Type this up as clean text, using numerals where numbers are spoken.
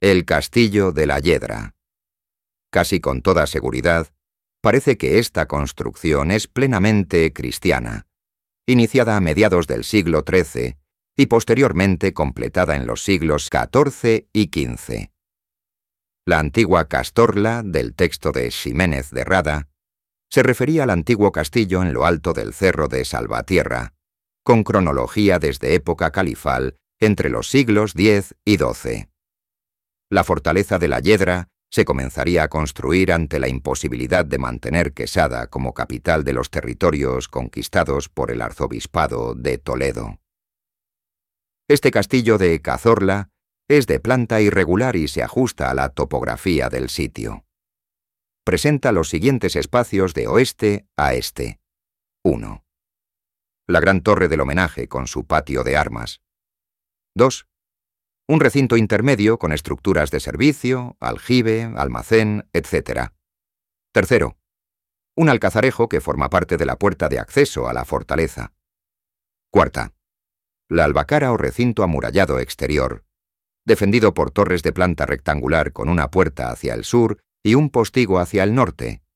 El castillo de la Yedra. Casi con toda seguridad, parece que esta construcción es plenamente cristiana, iniciada a mediados del siglo XIII y posteriormente completada en los siglos XIV y XV. La antigua Castorla, del texto de Ximénez de Rada, se refería al antiguo castillo en lo alto del cerro de Salvatierra, con cronología desde época califal entre los siglos X y XII. La fortaleza de la Yedra se comenzaría a construir ante la imposibilidad de mantener Quesada como capital de los territorios conquistados por el arzobispado de Toledo. Este castillo de Cazorla es de planta irregular y se ajusta a la topografía del sitio. Presenta los siguientes espacios de oeste a este. 1. La gran torre del homenaje con su patio de armas. 2. Un recinto intermedio con estructuras de servicio, aljibe, almacén, etc. 3. Un alcazarejo que forma parte de la puerta de acceso a la fortaleza. 4. La albacara o recinto amurallado exterior, defendido por torres de planta rectangular con una puerta hacia el sur y un postigo hacia el norte,